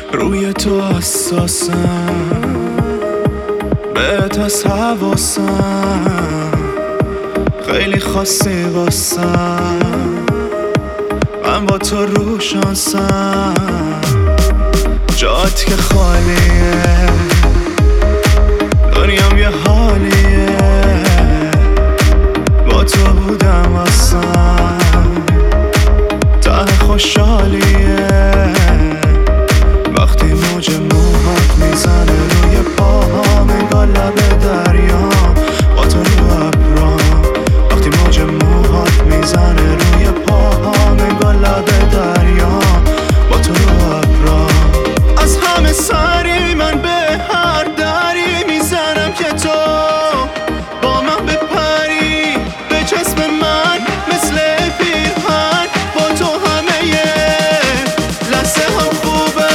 روی تو حساسم، بهت از حواسم، خیلی خاصی واسم، من با تو رو شانسم. جات که خالیه، دنیام یه حالیه، با تو بودم اصلا ته خوشحالیه. وقتی موج موهات میزنه روی پاهام، انگار لب دریام با تو رو ابرام. وقتی موج موهات میزنه روی پاهام، انگار لب دریام با تو رو ابرام. از همه سری من به هر دری میزنم که تو با من بپری، به چسب من مثل پیرهن. با تو همه لحظه هم خوبه.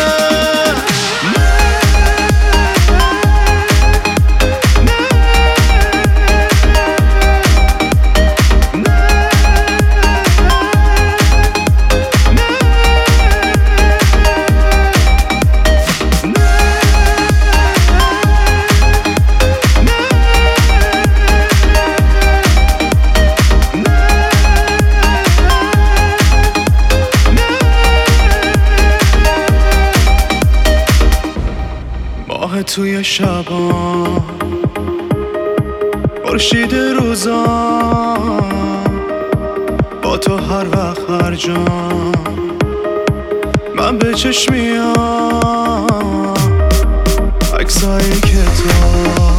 ماه توی شبان، خورشید روزان، با تو هر وقت هر جا من به چشم میام. عکسایی که تو